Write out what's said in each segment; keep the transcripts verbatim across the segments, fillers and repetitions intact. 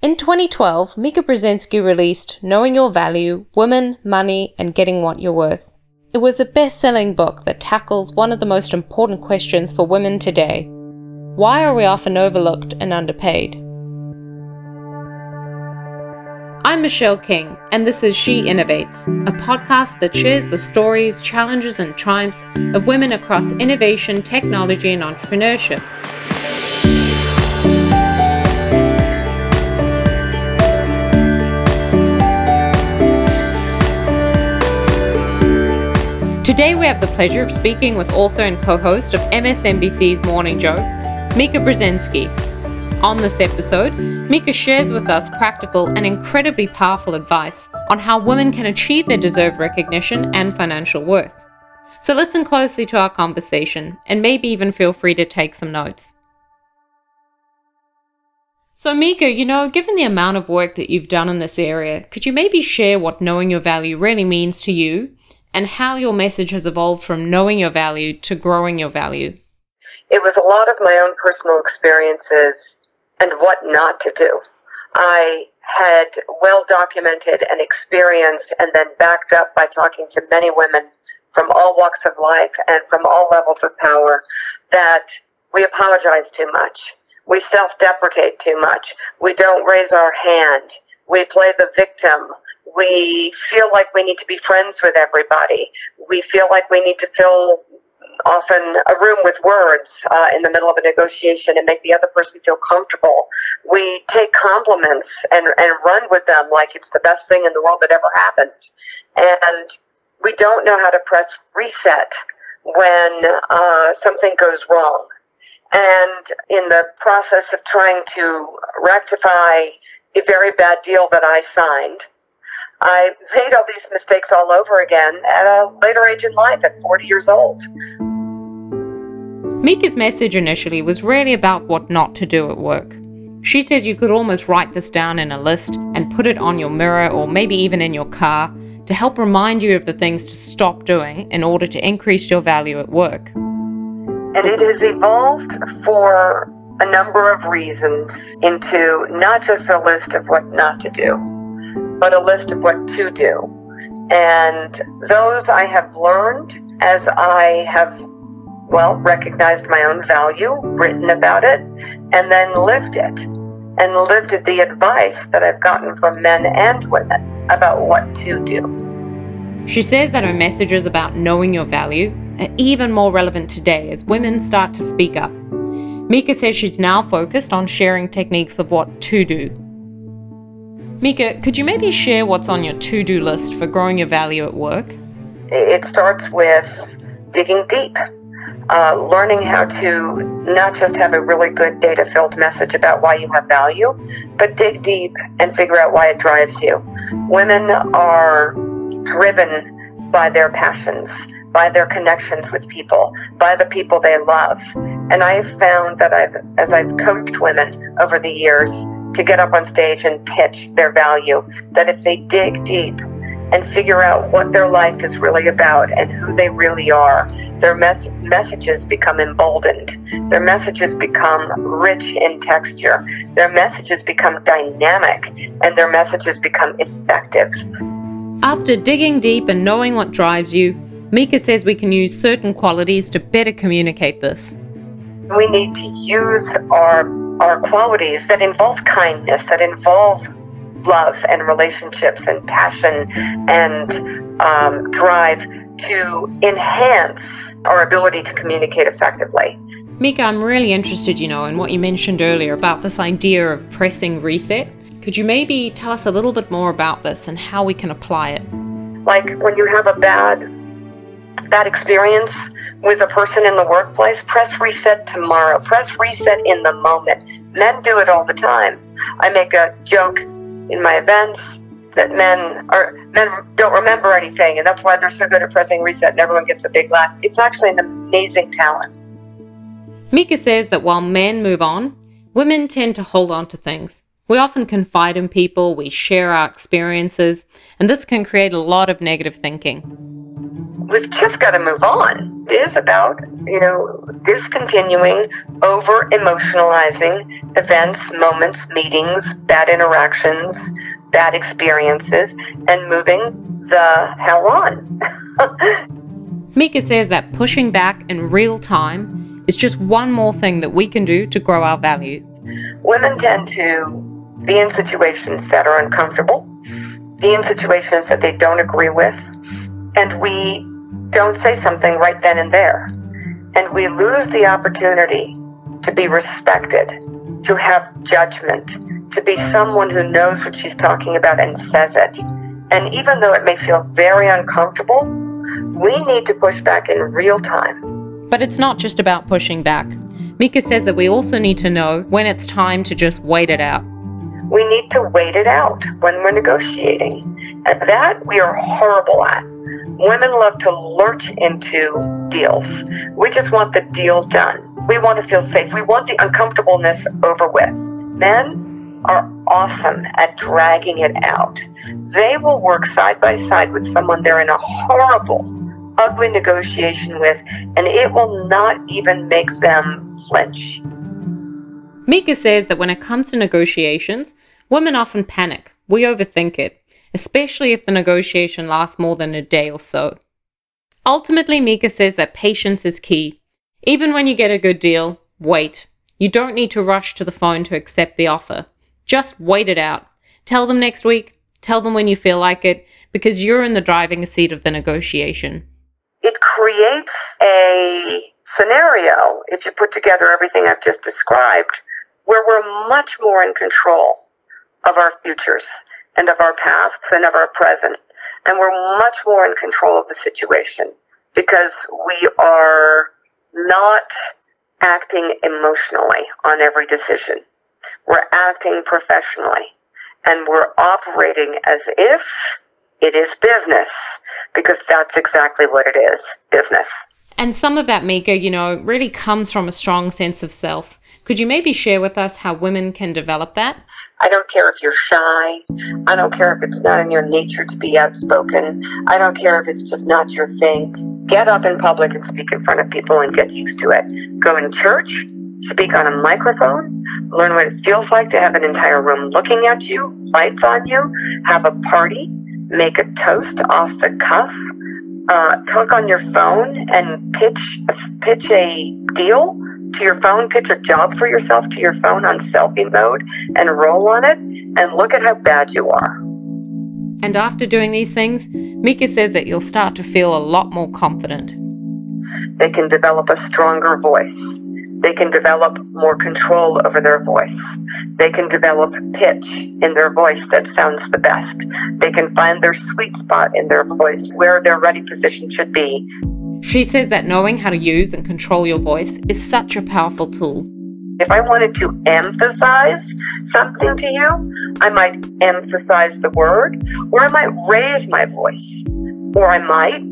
In twenty twelve, Mika Brzezinski released Knowing Your Value, Women, Money, and Getting What You're Worth. It was a best-selling book that tackles one of the most important questions for women today. Why are we often overlooked and underpaid? I'm Michelle King, and this is She Innovates, a podcast that shares the stories, challenges, and triumphs of women across innovation, technology, and entrepreneurship. Today we have the pleasure of speaking with author and co-host of M S N B C's Morning Joe, Mika Brzezinski. On this episode, Mika shares with us practical and incredibly powerful advice on how women can achieve their deserved recognition and financial worth. So listen closely to our conversation and maybe even feel free to take some notes. So Mika, you know, given the amount of work that you've done in this area, could you maybe share what knowing your value really means to you and how your message has evolved from knowing your value to growing your value? It was a lot of my own personal experiences and what not to do. I had well documented and experienced and then backed up by talking to many women from all walks of life and from all levels of power that we apologize too much. We self-deprecate too much. We don't raise our hand. We play the victim. We feel like we need to be friends with everybody. We feel like we need to fill often a room with words uh, in the middle of a negotiation and make the other person feel comfortable. We take compliments and, and run with them like it's the best thing in the world that ever happened. And we don't know how to press reset when uh, something goes wrong. And in the process of trying to rectify a very bad deal that I signed, I made all these mistakes all over again at a later age in life, at forty years old. Mika's message initially was really about what not to do at work. She says you could almost write this down in a list and put it on your mirror or maybe even in your car to help remind you of the things to stop doing in order to increase your value at work. And it has evolved for a number of reasons into not just a list of what not to do, but a list of what to do. And those I have learned as I have, well, recognized my own value, written about it, and then lived it. And lived the advice that I've gotten from men and women about what to do. She says that her messages about knowing your value are even more relevant today as women start to speak up. Mika says she's now focused on sharing techniques of what to do. Mika, could you maybe share what's on your to-do list for growing your value at work? It starts with digging deep, uh, learning how to not just have a really good data-filled message about why you have value, but dig deep and figure out why it drives you. Women are driven by their passions, by their connections with people, by the people they love. And I've found that I've, as I've coached women over the years to get up on stage and pitch their value, that if they dig deep and figure out what their life is really about and who they really are, their mes- messages become emboldened. Their messages become rich in texture. Their messages become dynamic, and their messages become effective. After digging deep and knowing what drives you, Mika says we can use certain qualities to better communicate this. We need to use our our qualities that involve kindness, that involve love and relationships and passion and um, drive to enhance our ability to communicate effectively. Mika, I'm really interested, you know, in what you mentioned earlier about this idea of pressing reset. Could you maybe tell us a little bit more about this and how we can apply it? Like when you have a bad, bad experience with a person in the workplace, press reset tomorrow. Press reset in the moment. Men do it all the time. I make a joke in my events that men are men don't remember anything, and that's why they're so good at pressing reset and everyone gets a big laugh. It's actually an amazing talent. Mika says that while men move on, women tend to hold on to things. We often confide in people, we share our experiences, and this can create a lot of negative thinking. We've just got to move on. It is about, you know, discontinuing over-emotionalizing events, moments, meetings, bad interactions, bad experiences, and moving the hell on. Mika says that pushing back in real time is just one more thing that we can do to grow our value. Women tend to be in situations that are uncomfortable, be in situations that they don't agree with, and we don't say something right then and there. And we lose the opportunity to be respected, to have judgment, to be someone who knows what she's talking about and says it. And even though it may feel very uncomfortable, we need to push back in real time. But it's not just about pushing back. Mika says that we also need to know when it's time to just wait it out. We need to wait it out when we're negotiating. And that we are horrible at. Women love to lurch into deals. We just want the deal done. We want to feel safe. We want the uncomfortableness over with. Men are awesome at dragging it out. They will work side by side with someone they're in a horrible, ugly negotiation with, and it will not even make them flinch. Mika says that when it comes to negotiations, women often panic. We overthink it, especially if the negotiation lasts more than a day or so. Ultimately, Mika says that patience is key. Even when you get a good deal, wait. You don't need to rush to the phone to accept the offer. Just wait it out. Tell them next week. Tell them when you feel like it, because you're in the driving seat of the negotiation. It creates a scenario, if you put together everything I've just described, where we're much more in control of our futures and of our pasts and of our present. And we're much more in control of the situation because we are not acting emotionally on every decision. We're acting professionally, and we're operating as if it is business, because that's exactly what it is, business. And some of that, Mika, you know, really comes from a strong sense of self. Could you maybe share with us how women can develop that? I don't care if you're shy. I don't care if it's not in your nature to be outspoken. I don't care if it's just not your thing. Get up in public and speak in front of people and get used to it. Go in church, speak on a microphone, learn what it feels like to have an entire room looking at you, lights on you, have a party, make a toast off the cuff, uh, talk on your phone and pitch a, pitch a deal to your phone, pitch a job for yourself to your phone on selfie mode and roll on it and look at how bad you are. And after doing these things, Mika says that you'll start to feel a lot more confident. They can develop a stronger voice. They can develop more control over their voice. They can develop pitch in their voice that sounds the best. They can find their sweet spot in their voice, where their ready position should be. She says that knowing how to use and control your voice is such a powerful tool. If I wanted to emphasize something to you, I might emphasize the word, or I might raise my voice, or I might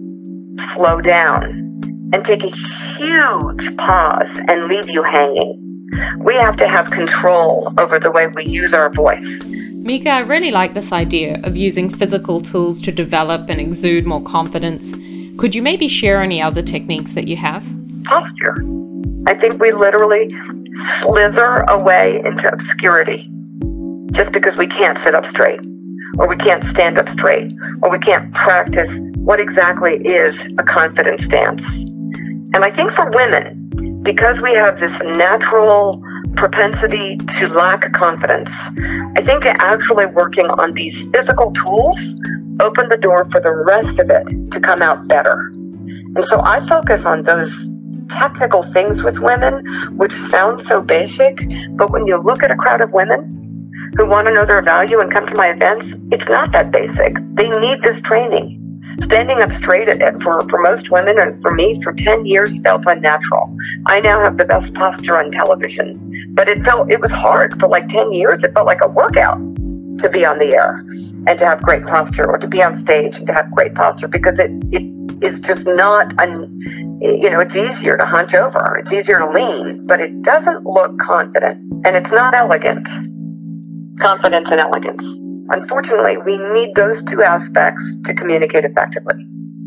slow down and take a huge pause and leave you hanging. We have to have control over the way we use our voice. Mika, I really like this idea of using physical tools to develop and exude more confidence. Could you maybe share any other techniques that you have? Posture. I think we literally slither away into obscurity just because we can't sit up straight, or we can't stand up straight, or we can't practice what exactly is a confident stance. And I think for women, because we have this natural propensity to lack confidence, I think actually working on these physical tools open the door for the rest of it to come out better. And so I focus on those technical things with women, which sound so basic, but when you look at a crowd of women who want to know their value and come to my events, it's not that basic. They need this training. Standing up straight at it for, for most women, and for me, for ten years, felt unnatural. I now have the best posture on television, but it felt it was hard for like ten years. It felt like a workout to be on the air and to have great posture, or to be on stage and to have great posture, because it, it is just not, un, you know, it's easier to hunch over. It's easier to lean, but it doesn't look confident, and it's not elegant. Confidence and elegance. Unfortunately, we need those two aspects to communicate effectively.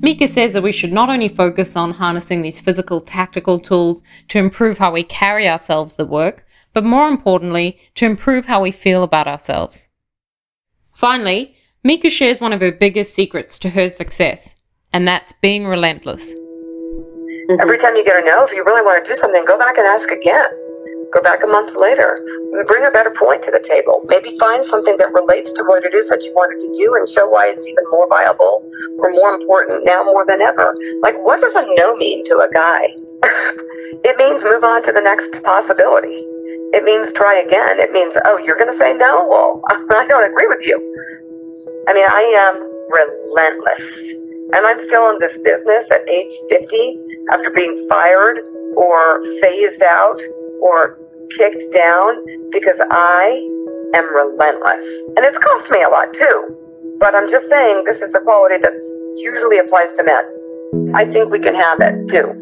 Mika says that we should not only focus on harnessing these physical tactical tools to improve how we carry ourselves at work, but more importantly, to improve how we feel about ourselves. Finally, Mika shares one of her biggest secrets to her success, and that's being relentless. Every time you get a no, if you really want to do something, go back and ask again. Go back a month later. Bring a better point to the table. Maybe find something that relates to what it is that you wanted to do and show why it's even more viable or more important now more than ever. Like, what does a no mean to a guy? It means move on to the next possibility. It means try again. It means, oh, you're going to say no? Well, I don't agree with you. I mean, I am relentless. And I'm still in this business at age fifty after being fired or phased out or kicked down because I am relentless. And it's cost me a lot too. But I'm just saying this is a quality that usually applies to men. I think we can have it too.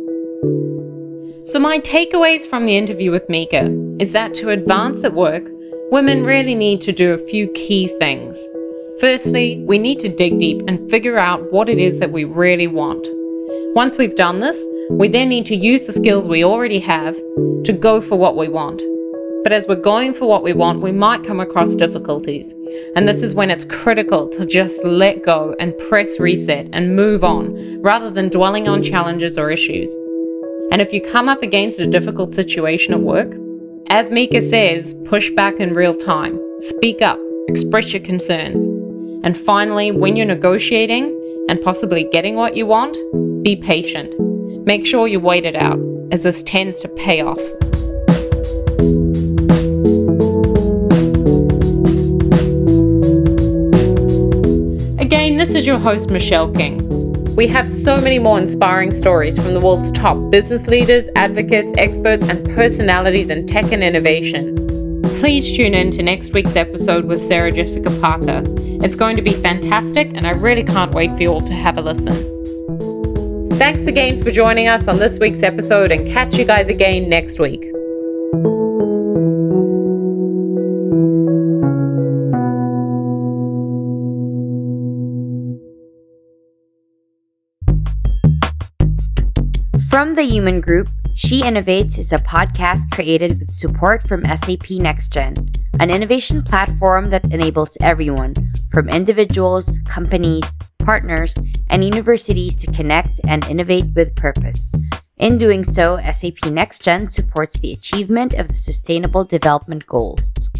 So my takeaways from the interview with Mika is that to advance at work, women really need to do a few key things. Firstly, we need to dig deep and figure out what it is that we really want. Once we've done this, we then need to use the skills we already have to go for what we want. But as we're going for what we want, we might come across difficulties. And this is when it's critical to just let go and press reset and move on, rather than dwelling on challenges or issues. And if you come up against a difficult situation at work, as Mika says, push back in real time, speak up, express your concerns. And finally, when you're negotiating and possibly getting what you want, be patient. Make sure you wait it out, as this tends to pay off. Again, this is your host, Michelle King. We have so many more inspiring stories from the world's top business leaders, advocates, experts, and personalities in tech and innovation. Please tune in to next week's episode with Sarah Jessica Parker. It's going to be fantastic, and I really can't wait for you all to have a listen. Thanks again for joining us on this week's episode, and catch you guys again next week. From the Human Group, She Innovates is a podcast created with support from S A P NextGen, an innovation platform that enables everyone, from individuals, companies, partners, and universities to connect and innovate with purpose. In doing so, S A P NextGen supports the achievement of the Sustainable Development Goals.